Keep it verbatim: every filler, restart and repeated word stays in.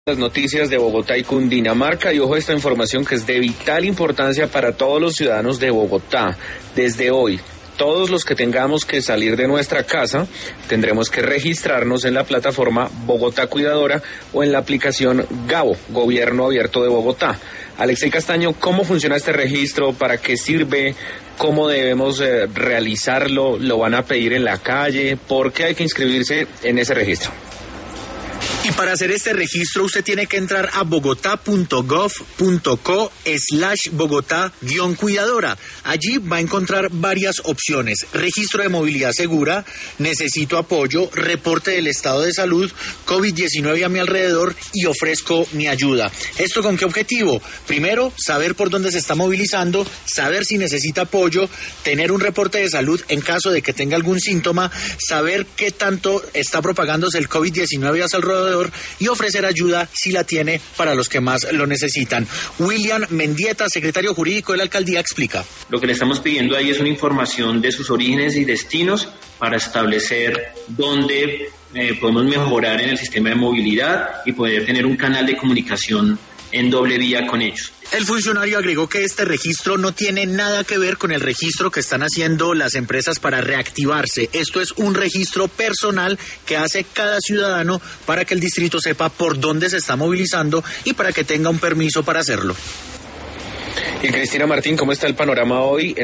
Las noticias de Bogotá y Cundinamarca, y ojo a esta información que es de vital importancia para todos los ciudadanos de Bogotá. Desde hoy, todos los que tengamos que salir de nuestra casa tendremos que registrarnos en la plataforma Bogotá Cuidadora o en la aplicación Gabo, Gobierno Abierto de Bogotá. Alexei Castaño, ¿cómo funciona este registro? ¿Para qué sirve? ¿Cómo debemos eh, realizarlo? ¿Lo van a pedir en la calle? ¿Por qué hay que inscribirse en ese registro? Y para hacer este registro usted tiene que entrar a bogotá punto gov punto co slash bogotá guión cuidadora. Allí va a encontrar varias opciones: registro de movilidad segura, necesito apoyo, reporte del estado de salud, COVID diecinueve a mi alrededor y ofrezco mi ayuda. ¿Esto con qué objetivo? Primero, saber por dónde se está movilizando, saber si necesita apoyo, tener un reporte de salud en caso de que tenga algún síntoma, saber qué tanto está propagándose el COVID diecinueve a su alrededor y ofrecer ayuda si la tiene para los que más lo necesitan. William Mendieta, secretario jurídico de la alcaldía, explica. Lo que le estamos pidiendo ahí es una información de sus orígenes y destinos para establecer dónde eh, podemos mejorar en el sistema de movilidad y poder tener un canal de comunicación en doble vía con ellos. El funcionario agregó que este registro no tiene nada que ver con el registro que están haciendo las empresas para reactivarse. Esto es un registro personal que hace cada ciudadano para que el distrito sepa por dónde se está movilizando y para que tenga un permiso para hacerlo. Y Cristina Martín, ¿cómo está el panorama hoy?